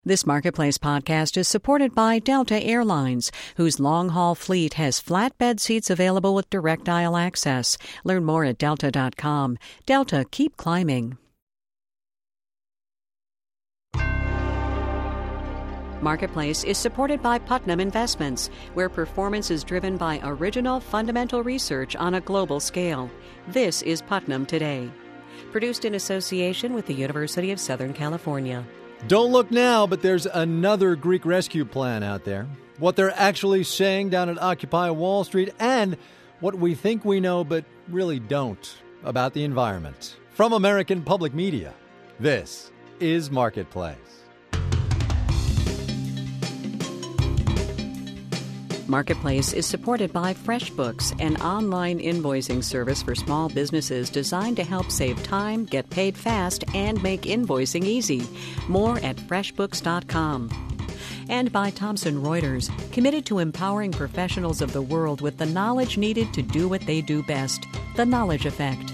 This Marketplace podcast is supported by Delta Airlines, whose long-haul fleet has flatbed seats available with direct aisle access. Learn more at delta.com. Delta, keep climbing. Marketplace is supported by Putnam Investments, where performance is driven by original fundamental research on a global scale. This is Putnam Today. Produced in association with the University of Southern California. Don't look now, but there's another Greek rescue plan out there. What they're actually saying down at Occupy Wall Street, and what we think we know but really don't about the environment. From American Public Media, this is Marketplace. Marketplace is supported by FreshBooks, an online invoicing service for small businesses designed to help save time, get paid fast, and make invoicing easy. More at freshbooks.com. And by Thomson Reuters, committed to empowering professionals of the world with the knowledge needed to do what they do best, the Knowledge Effect.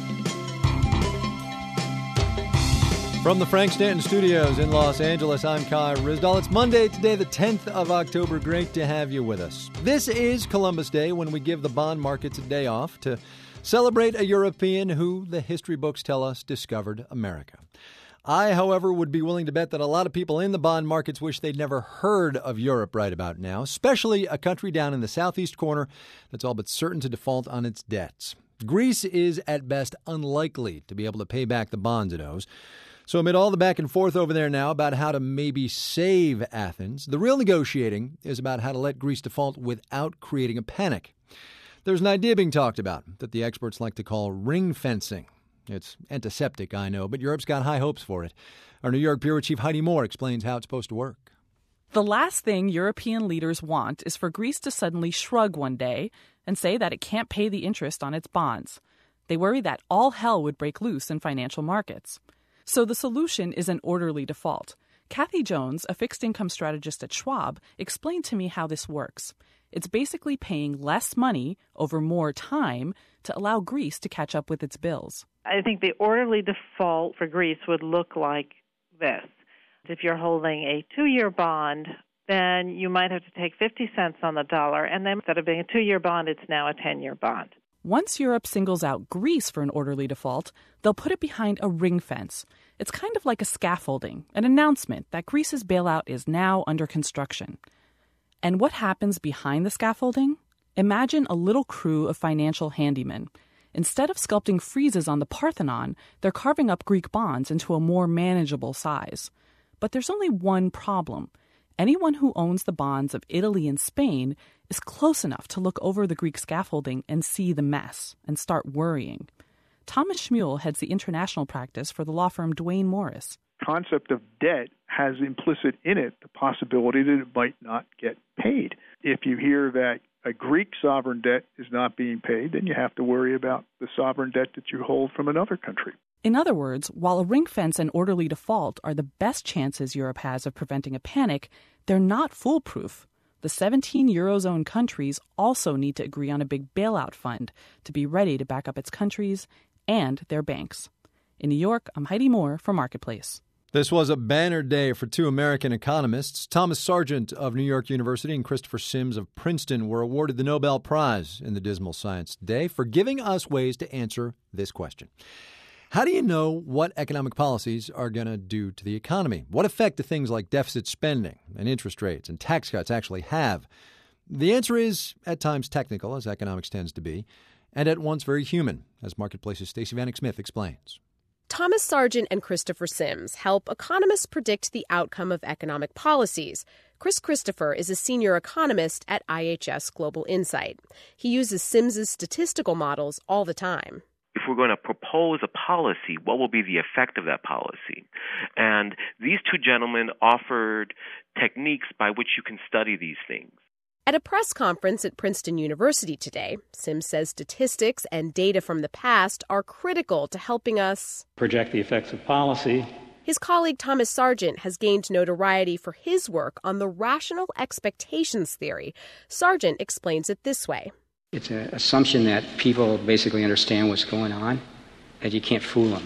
From the Frank Stanton Studios in Los Angeles, I'm Kai Ryssdal. It's Monday today, the 10th of October. Great to have you with us. This is Columbus Day, when we give the bond markets a day off to celebrate a European who, the history books tell us, discovered America. I, however, would be willing to bet that a lot of people in the bond markets wish they'd never heard of Europe right about now, especially a country down in the southeast corner that's all but certain to default on its debts. Greece is, at best, unlikely to be able to pay back the bonds it owes. So amid all the back and forth over there now about how to maybe save Athens, the real negotiating is about how to let Greece default without creating a panic. There's an idea being talked about that the experts like to call ring fencing. It's antiseptic, I know, but Europe's got high hopes for it. Our New York bureau chief Heidi Moore explains how it's supposed to work. The last thing European leaders want is for Greece to suddenly shrug one day and say that it can't pay the interest on its bonds. They worry that all hell would break loose in financial markets. So the solution is an orderly default. Kathy Jones, a fixed-income strategist at Schwab, explained to me how this works. It's basically paying less money over more time to allow Greece to catch up with its bills. I think the orderly default for Greece would look like this. If you're holding a 2-year bond, then you might have to take 50 cents on the dollar, and then instead of being a 2-year bond, it's now a 10-year bond. Once Europe singles out Greece for an orderly default, they'll put it behind a ring fence. It's kind of like a scaffolding, an announcement that Greece's bailout is now under construction. And what happens behind the scaffolding? Imagine a little crew of financial handymen. Instead of sculpting friezes on the Parthenon, they're carving up Greek bonds into a more manageable size. But there's only one problem. Anyone who owns the bonds of Italy and Spain is close enough to look over the Greek scaffolding and see the mess and start worrying. Thomas Schmuel heads the international practice for the law firm Duane Morris. The concept of debt has implicit in it the possibility that it might not get paid. If you hear that a Greek sovereign debt is not being paid, then you have to worry about the sovereign debt that you hold from another country. In other words, while a ring fence and orderly default are the best chances Europe has of preventing a panic, they're not foolproof. The 17 Eurozone countries also need to agree on a big bailout fund to be ready to back up its countries and their banks. In New York, I'm Heidi Moore for Marketplace. This was a banner day for two American economists. Thomas Sargent of New York University and Christopher Sims of Princeton were awarded the Nobel Prize in the dismal science today for giving us ways to answer this question. How do you know what economic policies are going to do to the economy? What effect do things like deficit spending and interest rates and tax cuts actually have? The answer is at times technical, as economics tends to be, and at once very human, as Marketplace's Stacey Vanek Smith explains. Thomas Sargent and Christopher Sims help economists predict the outcome of economic policies. Chris Christopher is a senior economist at IHS Global Insight. He uses Sims's statistical models all the time. If we're going to propose a policy, what will be the effect of that policy? And these two gentlemen offered techniques by which you can study these things. At a press conference at Princeton University today, Sims says statistics and data from the past are critical to helping us project the effects of policy. His colleague Thomas Sargent has gained notoriety for his work on the rational expectations theory. Sargent explains it this way. It's an assumption that people basically understand what's going on, that you can't fool them.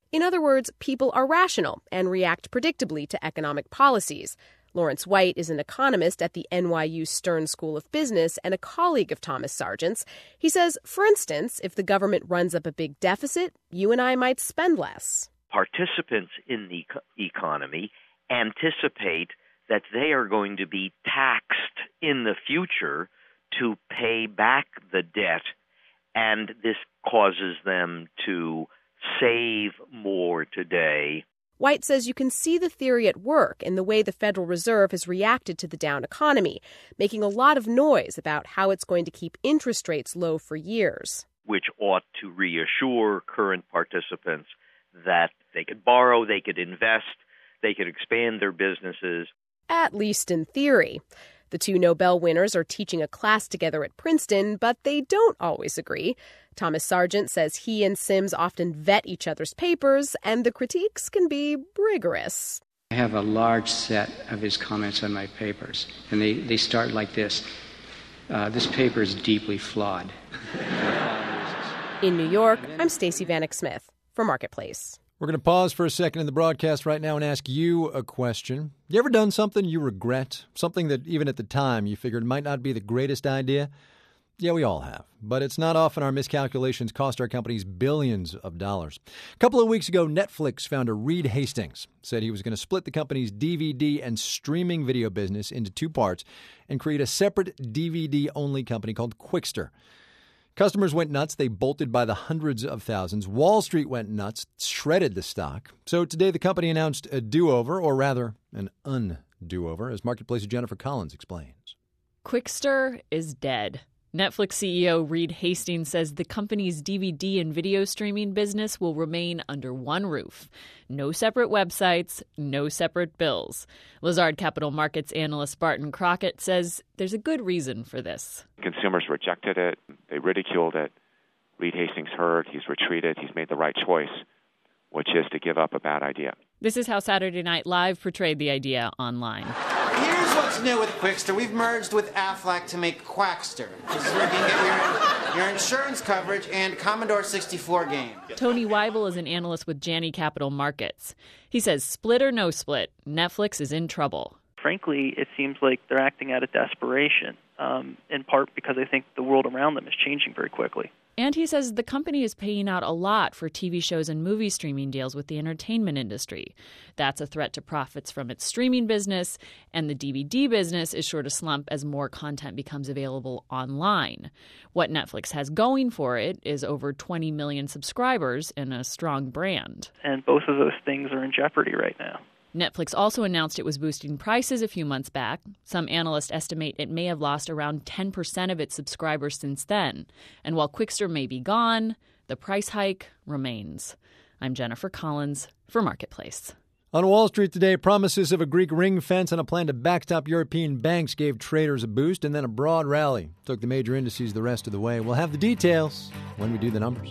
In other words, people are rational and react predictably to economic policies. Lawrence White is an economist at the NYU Stern School of Business and a colleague of Thomas Sargent's. He says, for instance, if the government runs up a big deficit, you and I might spend less. Participants in the economy anticipate that they are going to be taxed in the future to pay back the debt, and this causes them to save more today. White says you can see the theory at work in the way the Federal Reserve has reacted to the down economy, making a lot of noise about how it's going to keep interest rates low for years. Which ought to reassure current participants that they could borrow, they could invest, they could expand their businesses. At least in theory. The two Nobel winners are teaching a class together at Princeton, but they don't always agree. Thomas Sargent says he and Sims often vet each other's papers, and the critiques can be rigorous. I have a large set of his comments on my papers, and they start like this. This paper is deeply flawed. In New York, I'm Stacey Vanek Smith for Marketplace. We're going to pause for a second in the broadcast right now and ask you a question. You ever done something you regret? Something that even at the time you figured might not be the greatest idea? Yeah, we all have. But it's not often our miscalculations cost our companies billions of dollars. A couple of weeks ago, Netflix founder Reed Hastings said he was going to split the company's DVD and streaming video business into two parts and create a separate DVD-only company called Qwikster. Customers went nuts. They bolted by the hundreds of thousands. Wall Street went nuts, shredded the stock. So today the company announced a do-over, or rather an undo-over, as Marketplace's Jennifer Collins explains. Qwikster is dead. Netflix CEO Reed Hastings says the company's DVD and video streaming business will remain under one roof. No separate websites, no separate bills. Lazard Capital Markets analyst Barton Crockett says there's a good reason for this. Consumers rejected it. They ridiculed it. Reed Hastings heard. He's retreated. He's made the right choice, which is to give up a bad idea. This is how Saturday Night Live portrayed the idea online. Here's what's new with Qwikster. We've merged with Aflac to make Quackster. This is where you can get your insurance coverage and Commodore 64 game. Tony Weibel is an analyst with Janney Capital Markets. He says split or no split, Netflix is in trouble. Frankly, it seems like they're acting out of desperation, in part because I think the world around them is changing very quickly. And he says the company is paying out a lot for TV shows and movie streaming deals with the entertainment industry. That's a threat to profits from its streaming business, and the DVD business is sure to slump as more content becomes available online. What Netflix has going for it is over 20 million subscribers and a strong brand. And both of those things are in jeopardy right now. Netflix also announced it was boosting prices a few months back. Some analysts estimate it may have lost around 10% of its subscribers since then. And while Qwikster may be gone, the price hike remains. I'm Jennifer Collins for Marketplace. On Wall Street today, promises of a Greek ring fence and a plan to backstop European banks gave traders a boost, and then a broad rally took the major indices the rest of the way. We'll have the details when we do the numbers.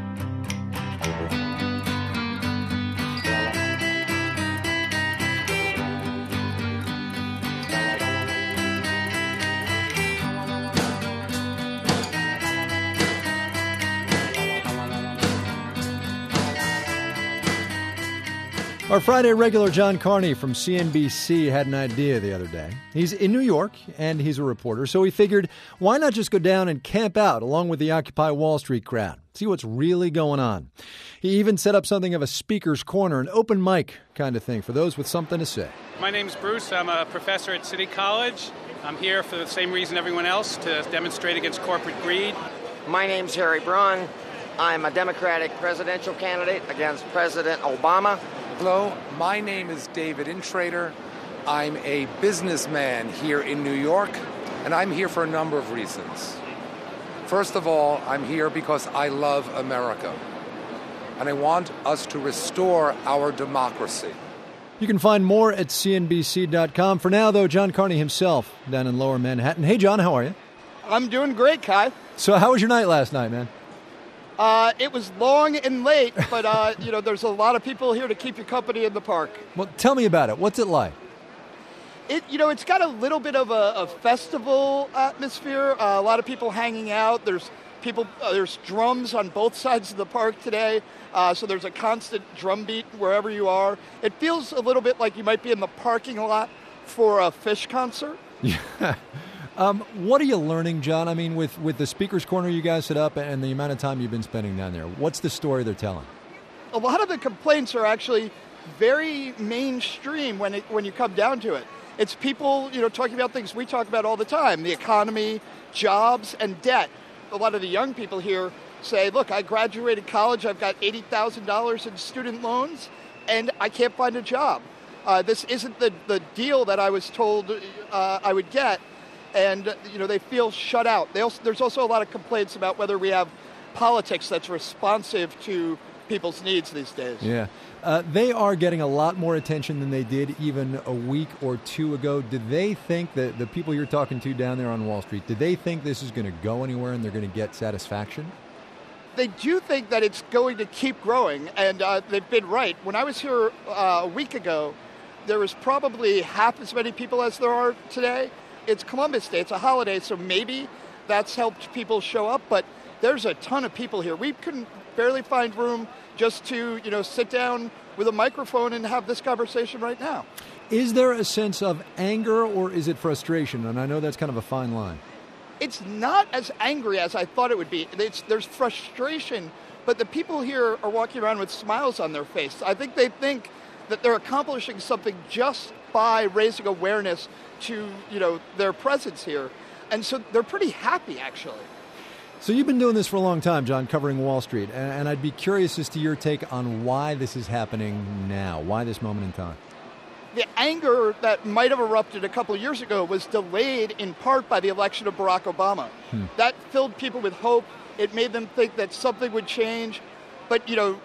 Our Friday regular John Carney from CNBC had an idea the other day. He's in New York, and he's a reporter, so he figured, why not just go down and camp out along with the Occupy Wall Street crowd, see what's really going on. He even set up something of a speaker's corner, an open mic kind of thing for those with something to say. My name's Bruce. I'm a professor at City College. I'm here for the same reason everyone else, to demonstrate against corporate greed. My name's Harry Braun. I'm a Democratic presidential candidate against President Obama. Hello, my name is David Intrater. I'm a businessman here in New York, and I'm here for a number of reasons. First of all, I'm here because I love America, and I want us to restore our democracy. You can find more at CNBC.com. For now, though, John Carney himself down in Lower Manhattan. Hey, John, how are you? I'm doing great, Kai. So how was your night last night, man? It was long and late, but, there's a lot of people here to keep you company in the park. Well, tell me about it. What's it like? It's got a little bit of a festival atmosphere, a lot of people hanging out. There's There's drums on both sides of the park today, so there's a constant drum beat wherever you are. It feels a little bit like you might be in the parking lot for a Fish concert. Yeah. What are you learning, John? I mean, with the Speaker's Corner you guys set up and the amount of time you've been spending down there, what's the story they're telling? A lot of the complaints are actually very mainstream when you come down to it. It's people, talking about things we talk about all the time, the economy, jobs, and debt. A lot of the young people here say, look, I graduated college, I've got $80,000 in student loans, and I can't find a job. This isn't the deal that I was told I would get, and they feel shut out. There's also a lot of complaints about whether we have politics that's responsive to people's needs these days. Yeah. They are getting a lot more attention than they did even a week or two ago. Did they think that the people you're talking to down there on Wall Street, did they think this is going to go anywhere and they're going to get satisfaction? They do think that it's going to keep growing, and they've been right. When I was here a week ago, there was probably half as many people as there are today. It's Columbus Day. It's a holiday, so maybe that's helped people show up, but there's a ton of people here. We couldn't barely find room just to, sit down with a microphone and have this conversation right now. Is there a sense of anger or is it frustration? And I know that's kind of a fine line. It's not as angry as I thought it would be. There's frustration, but the people here are walking around with smiles on their face. I think they think that they're accomplishing something just by raising awareness to, their presence here. And so they're pretty happy, actually. So you've been doing this for a long time, John, covering Wall Street, and I'd be curious as to your take on why this is happening now, why this moment in time. The anger that might have erupted a couple of years ago was delayed in part by the election of Barack Obama. That filled people with hope. It made them think that something would change. But,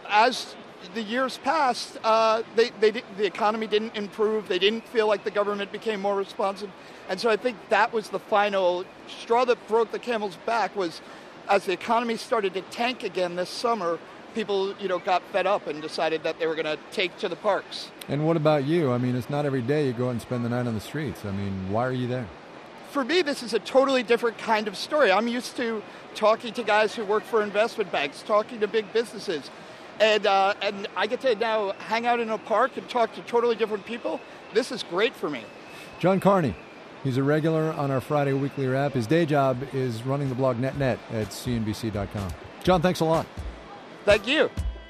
as the years passed, the economy didn't improve. They didn't feel like the government became more responsive. And so I think that was the final straw that broke the camel's back was as the economy started to tank again this summer, people, got fed up and decided that they were going to take to the parks. And what about you? I mean, it's not every day you go out and spend the night on the streets. I mean, why are you there? For me, this is a totally different kind of story. I'm used to talking to guys who work for investment banks, talking to big businesses. And I get to now hang out in a park and talk to totally different people. This is great for me. John Carney. He's a regular on our Friday weekly wrap. His day job is running the blog NetNet at CNBC.com. John, thanks a lot. Thank you.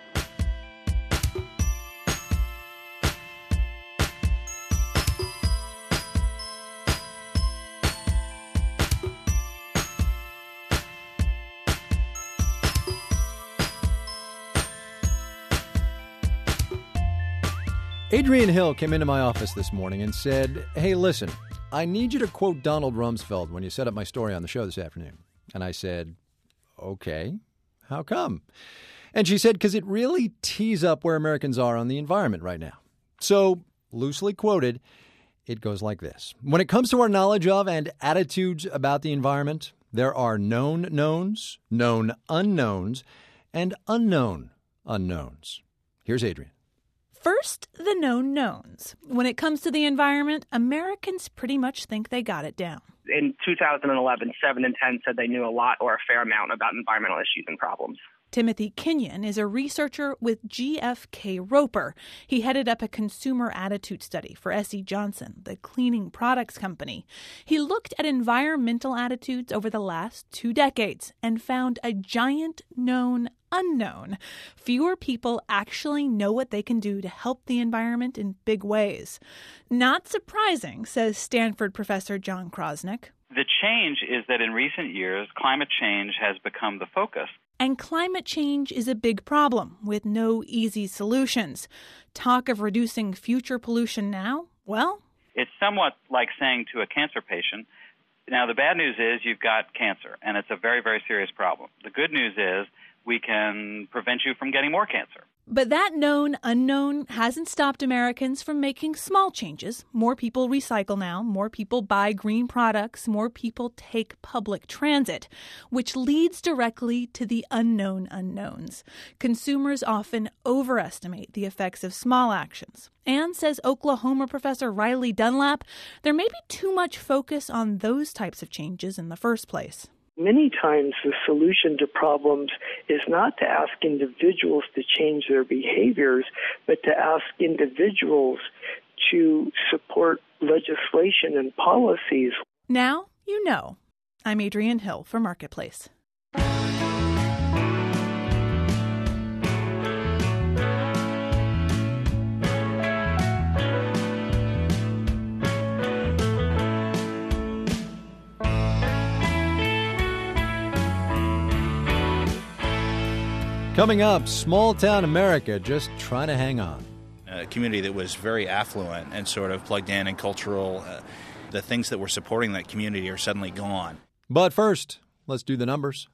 Adrian Hill came into my office this morning and said, hey, listen, I need you to quote Donald Rumsfeld when you set up my story on the show this afternoon. And I said, okay, how come? And she said, because it really tees up where Americans are on the environment right now. So, loosely quoted, it goes like this. When it comes to our knowledge of and attitudes about the environment, there are known knowns, known unknowns, and unknown unknowns. Here's Adrian. First, the known knowns. When it comes to the environment, Americans pretty much think they got it down. In 2011, 7 in 10 said they knew a lot or a fair amount about environmental issues and problems. Timothy Kenyon is a researcher with GFK Roper. He headed up a consumer attitude study for S.E. Johnson, the cleaning products company. He looked at environmental attitudes over the last 2 decades and found a giant known unknown. Fewer people actually know what they can do to help the environment in big ways. Not surprising, says Stanford professor John Krosnick. The change is that in recent years, climate change has become the focus. And climate change is a big problem with no easy solutions. Talk of reducing future pollution now? Well, it's somewhat like saying to a cancer patient, now the bad news is you've got cancer, and it's a very, very serious problem. The good news is we can prevent you from getting more cancer. But that known unknown hasn't stopped Americans from making small changes. More people recycle now, more people buy green products, more people take public transit, which leads directly to the unknown unknowns. Consumers often overestimate the effects of small actions. And, says Oklahoma professor Riley Dunlap, there may be too much focus on those types of changes in the first place. Many times the solution to problems is not to ask individuals to change their behaviors, but to ask individuals to support legislation and policies. Now you know. I'm Adrienne Hill for Marketplace. Coming up, small town America just trying to hang on. A community that was very affluent and sort of plugged in and cultural. The things that were supporting that community are suddenly gone. But first, let's do the numbers.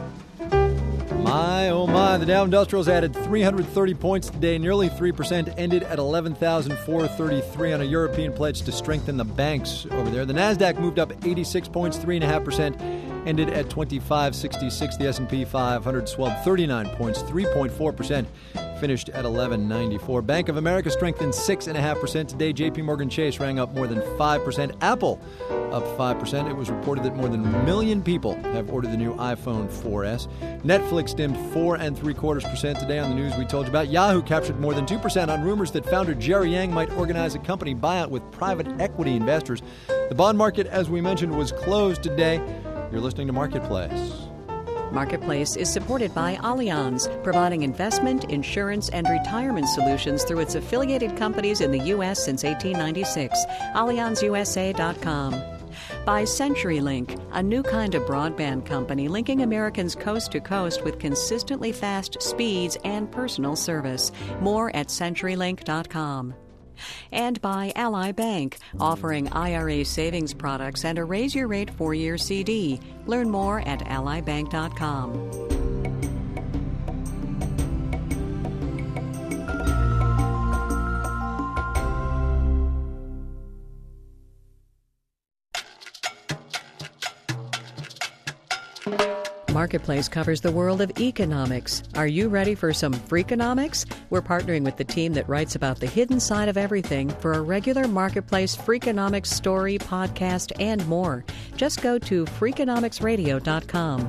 My, oh my, the Dow Industrials added 330 points today, nearly 3%, ended at 11,433 on a European pledge to strengthen the banks over there. The Nasdaq moved up 86 points, 3.5%, ended at 2566. The S&P 500 swelled 39 points, 3.4%, finished at 1194. Bank of America strengthened 6.5% today. JP Morgan Chase rang up more than 5%. Apple up 5%. It was reported that more than 1 million people have ordered the new iPhone 4S. Netflix dimmed 4.75% today on the news we told you about. Yahoo captured more than 2% on rumors that founder Jerry Yang might organize a company buyout with private equity investors. The bond market, as we mentioned, was closed today. You're listening to Marketplace. Marketplace is supported by Allianz, providing investment, insurance, and retirement solutions through its affiliated companies in the U.S. since 1896. AllianzUSA.com. By CenturyLink, a new kind of broadband company linking Americans coast to coast with consistently fast speeds and personal service. More at CenturyLink.com. And by Ally Bank, offering IRA savings products and a raise-your-rate 4-year CD. Learn more at allybank.com. Marketplace covers the world of economics. Are you ready for some Freakonomics? We're partnering with the team that writes about the hidden side of everything for a regular Marketplace Freakonomics story, podcast, and more. Just go to Freakonomicsradio.com.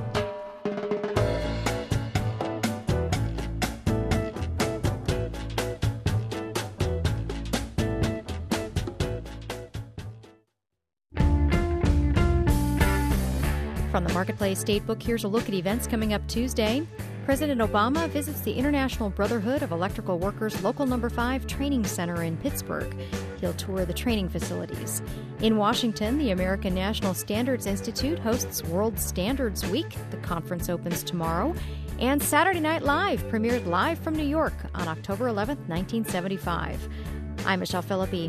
From the Marketplace Datebook, here's a look at events coming up Tuesday. President Obama visits the International Brotherhood of Electrical Workers Local No. 5 Training Center in Pittsburgh. He'll tour the training facilities. In Washington, the American National Standards Institute hosts World Standards Week. The conference opens tomorrow. And Saturday Night Live premiered live from New York on October 11th, 1975. I'm Michelle Philippi.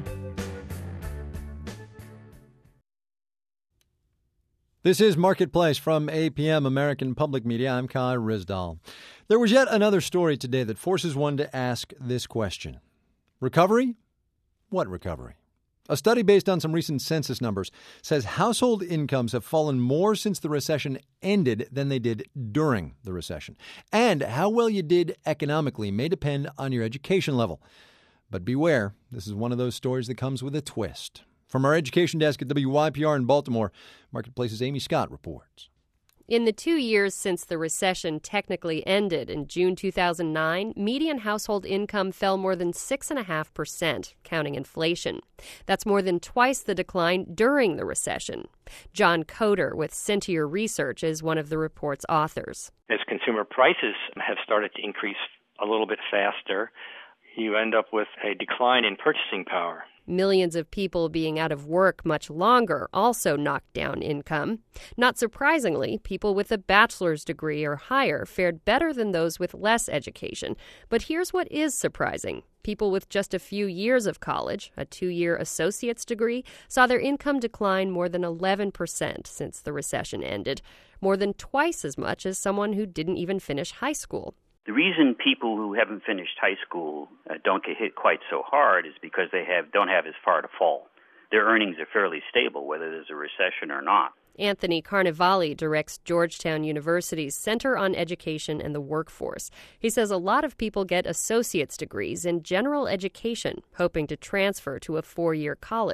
This is Marketplace from APM American Public Media. I'm Kai Ryssdal. There was yet another story today that forces one to ask this question. Recovery? What recovery? A study based on some recent census numbers says household incomes have fallen more since the recession ended than they did during the recession. And how well you did economically may depend on your education level. But beware, this is one of those stories that comes with a twist. From our education desk at WYPR in Baltimore, Marketplace's Amy Scott reports. In the 2 years since the recession technically ended in June 2009, median household income fell more than 6.5%, counting inflation. That's more than twice the decline during the recession. John Coder with Centier Research is one of the report's authors. As consumer prices have started to increase a little bit faster, you end up with a decline in purchasing power. Millions of people being out of work much longer also knocked down income. Not surprisingly, people with a bachelor's degree or higher fared better than those with less education. But here's what is surprising. People with just a few years of college, a 2-year associate's degree, saw their income decline more than 11% since the recession ended, more than twice as much as someone who didn't even finish high school. The reason people who haven't finished high school don't get hit quite so hard is because they don't have as far to fall. Their earnings are fairly stable, whether there's a recession or not. Anthony Carnevale directs Georgetown University's Center on Education and the Workforce. He says a lot of people get associate's degrees in general education, hoping to transfer to a 4-year college.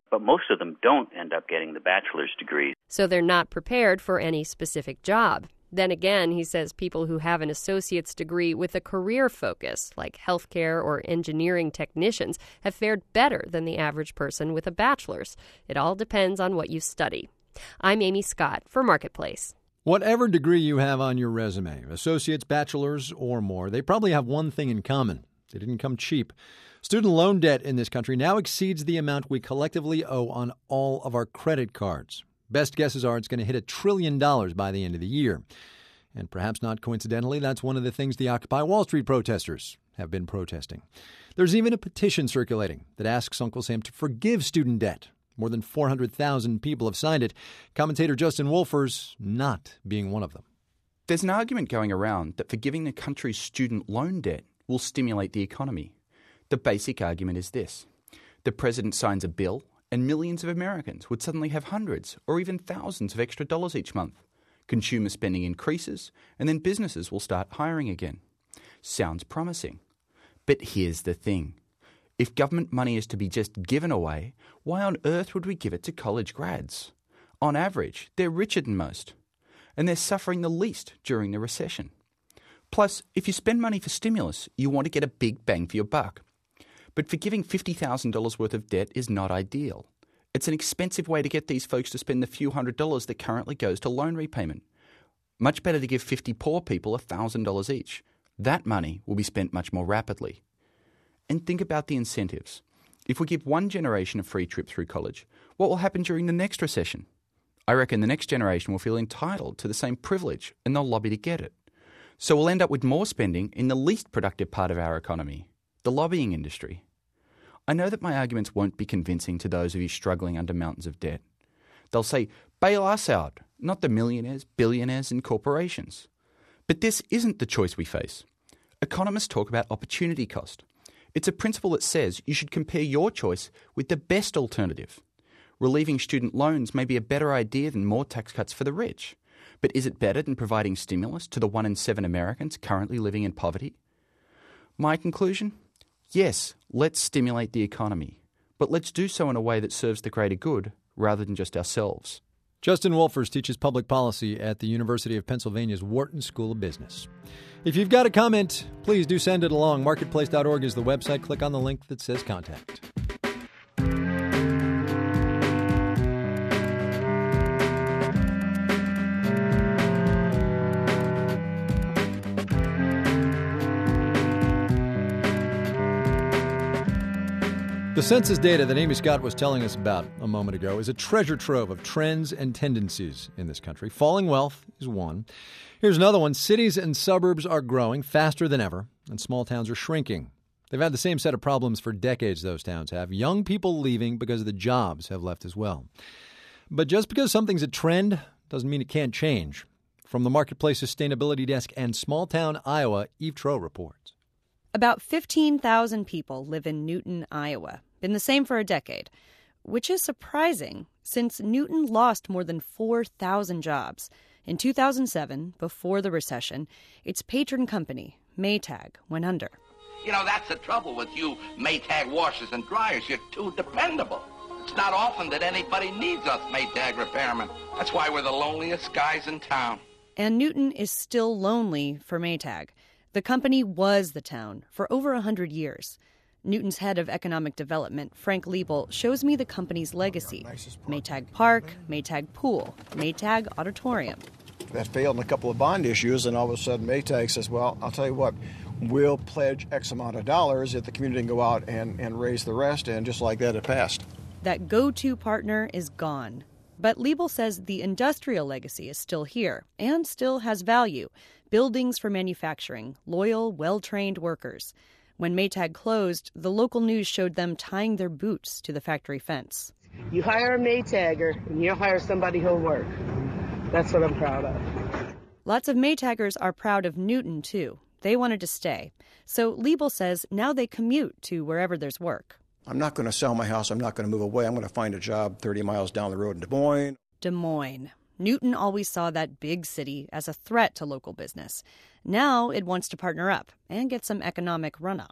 but most of them don't end up getting the bachelor's degree. So they're not prepared for any specific job. Then again, he says people who have an associate's degree with a career focus, like healthcare or engineering technicians, have fared better than the average person with a bachelor's. It all depends on what you study. I'm Amy Scott for Marketplace. Whatever degree you have on your resume, associate's, bachelor's, or more, they probably have one thing in common. They didn't come cheap. Student loan debt in this country now exceeds the amount we collectively owe on all of our credit cards. Best guesses are it's going to hit $1 trillion by the end of the year. And perhaps not coincidentally, that's one of the things the Occupy Wall Street protesters have been protesting. There's even a petition circulating that asks Uncle Sam to forgive student debt. More than 400,000 people have signed it. Commentator Justin Wolfers not being one of them. There's an argument going around that forgiving the country's student loan debt will stimulate the economy. The basic argument is this. The president signs a bill and millions of Americans would suddenly have hundreds or even thousands of extra dollars each month. Consumer spending increases, and then businesses will start hiring again. Sounds promising. But here's the thing. If government money is to be just given away, why on earth would we give it to college grads? On average, they're richer than most, and they're suffering the least during the recession. Plus, if you spend money for stimulus, you want to get a big bang for your buck. But forgiving $50,000 worth of debt is not ideal. It's an expensive way to get these folks to spend the few $100s that currently goes to loan repayment. Much better to give 50 poor people $1,000 each. That money will be spent much more rapidly. And think about the incentives. If we give one generation a free trip through college, what will happen during the next recession? I reckon the next generation will feel entitled to the same privilege and they'll lobby to get it. So we'll end up with more spending in the least productive part of our economy, the lobbying industry. I know that my arguments won't be convincing to those of you struggling under mountains of debt. They'll say, bail us out, not the millionaires, billionaires and corporations. But this isn't the choice we face. Economists talk about opportunity cost. It's a principle that says you should compare your choice with the best alternative. Relieving student loans may be a better idea than more tax cuts for the rich. But is it better than providing stimulus to the 1 in 7 Americans currently living in poverty? My conclusion? Yes, let's stimulate the economy, but let's do so in a way that serves the greater good rather than just ourselves. Justin Wolfers teaches public policy at the University of Pennsylvania's Wharton School of Business. If you've got a comment, please do send it along. Marketplace.org is the website. Click on the link that says contact. The census data that Amy Scott was telling us about a moment ago is a treasure trove of trends and tendencies in this country. Falling wealth is one. Here's another one. Cities and suburbs are growing faster than ever, and small towns are shrinking. They've had the same set of problems for decades, those towns have. Young people leaving because the jobs have left as well. But just because something's a trend doesn't mean it can't change. From the Marketplace Sustainability Desk and Small Town, Iowa, Eve Troeh reports. About 15,000 people live in Newton, Iowa. Been the same for a decade, which is surprising since Newton lost more than 4,000 jobs. In 2007, before the recession, its patron company, Maytag, went under. You know, that's the trouble with you Maytag washers and dryers. You're too dependable. It's not often that anybody needs us Maytag repairmen. That's why we're the loneliest guys in town. And Newton is still lonely for Maytag. The company was the town for over 100 years. Newton's head of economic development, Frank Liebel, shows me the company's legacy. Maytag Park, Maytag Pool, Maytag Auditorium. That failed in a couple of bond issues, and all of a sudden Maytag says, well, I'll tell you what, we'll pledge X amount of dollars if the community can go out and raise the rest, and just like that, it passed. That go-to partner is gone. But Liebel says the industrial legacy is still here and still has value. Buildings for manufacturing, loyal, well-trained workers. When Maytag closed, the local news showed them tying their boots to the factory fence. You hire a Maytagger, and you hire somebody who'll work. That's what I'm proud of. Lots of Maytaggers are proud of Newton, too. They wanted to stay. So Liebel says now they commute to wherever there's work. I'm not going to sell my house. I'm not going to move away. I'm going to find a job 30 miles down the road in Des Moines. Des Moines. Newton always saw that big city as a threat to local business. Now it wants to partner up and get some economic runoff.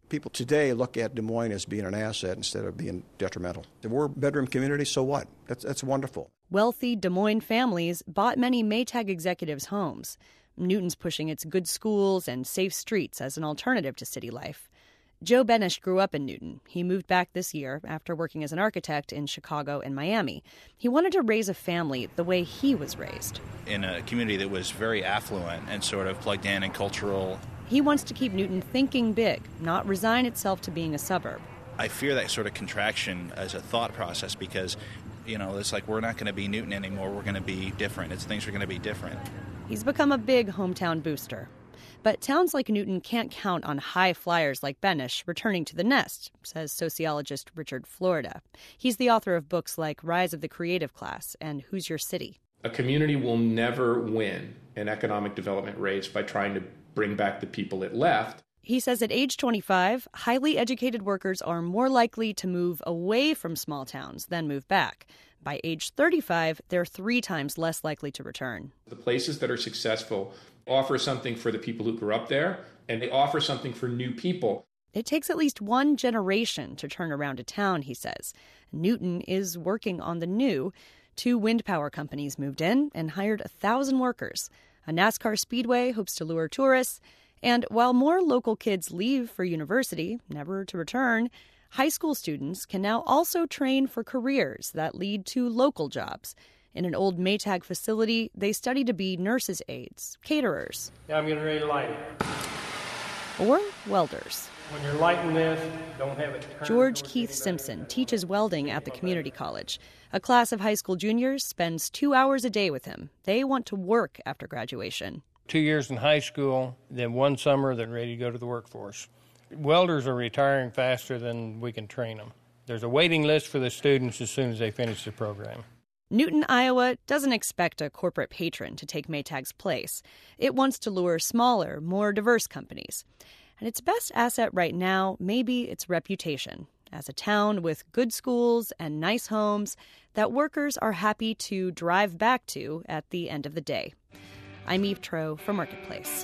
People today look at Des Moines as being an asset instead of being detrimental. We're a bedroom community, so what? That's wonderful. Wealthy Des Moines families bought many Maytag executives' homes. Newton's pushing its good schools and safe streets as an alternative to city life. Joe Benish grew up in Newton. He moved back this year after working as an architect in Chicago and Miami. He wanted to raise a family the way he was raised. In a community that was very affluent and sort of plugged in and cultural. He wants to keep Newton thinking big, not resign itself to being a suburb. I fear that sort of contraction as a thought process because, it's like we're not going to be Newton anymore. We're going to be different. Things are going to be different. He's become a big hometown booster. But towns like Newton can't count on high flyers like Benish returning to the nest, says sociologist Richard Florida. He's the author of books like Rise of the Creative Class and Who's Your City? A community will never win an economic development race by trying to bring back the people it left. He says at age 25, highly educated workers are more likely to move away from small towns than move back. By age 35, they're 3 times less likely to return. The places that are successful offer something for the people who grew up there, and they offer something for new people. It takes at least one generation to turn around a town, he says. Newton is working on the new. 2 wind power companies moved in and hired 1,000 workers. A NASCAR speedway hopes to lure tourists. And while more local kids leave for university, never to return, high school students can now also train for careers that lead to local jobs. In an old Maytag facility, they study to be nurses' aides, caterers. Now I'm getting ready to light it. Or welders. When you're lighting this, don't have it turned. George Keith Simpson teaches welding at the community college. A class of high school juniors spends 2 hours a day with him. They want to work after graduation. 2 years in high school, then 1 summer, then ready to go to the workforce. Welders are retiring faster than we can train them. There's a waiting list for the students as soon as they finish the program. Newton, Iowa doesn't expect a corporate patron to take Maytag's place. It wants to lure smaller, more diverse companies. And its best asset right now may be its reputation as a town with good schools and nice homes that workers are happy to drive back to at the end of the day. I'm Eve Troeh for Marketplace.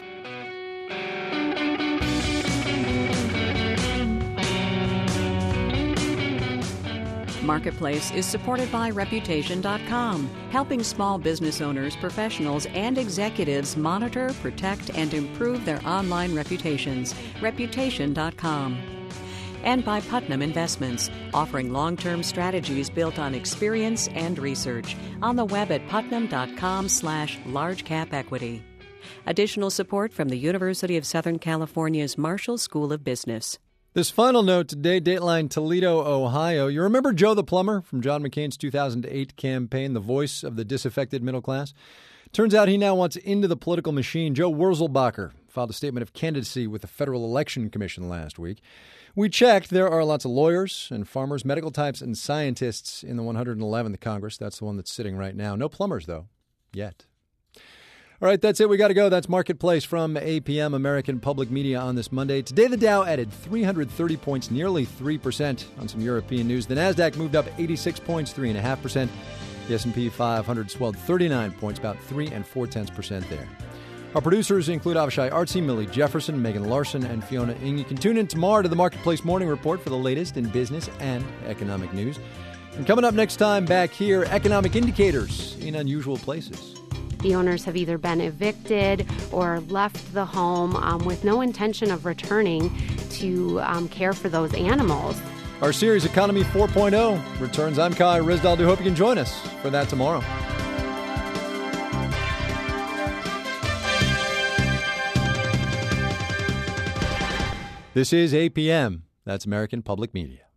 Marketplace is supported by Reputation.com, helping small business owners, professionals, and executives monitor, protect, and improve their online reputations. Reputation.com. And by Putnam Investments, offering long-term strategies built on experience and research. On the web at putnam.com/largecapequity. Additional support from the University of Southern California's Marshall School of Business. This final note today, Dateline Toledo, Ohio. You remember Joe the Plumber from John McCain's 2008 campaign, the voice of the disaffected middle class? Turns out he now wants into the political machine. Joe Wurzelbacher filed a statement of candidacy with the Federal Election Commission last week. We checked. There are lots of lawyers and farmers, medical types, and scientists in the 111th Congress. That's the one that's sitting right now. No plumbers, though, yet. All right, that's it. We got to go. That's Marketplace from APM, American Public Media, on this Monday. Today, the Dow added 330 points, nearly 3% on some European news. The NASDAQ moved up 86 points, 3.5%. The S&P 500 swelled 39 points, about 3.4% there. Our producers include Avishai Artsy, Millie Jefferson, Megan Larson, and Fiona Ng. You can tune in tomorrow to the Marketplace Morning Report for the latest in business and economic news. And coming up next time back here, economic indicators in unusual places. The owners have either been evicted or left the home with no intention of returning to care for those animals. Our series, Economy 4.0, returns. I'm Kai Ryssdal. Do hope you can join us for that tomorrow. This is APM. That's American Public Media.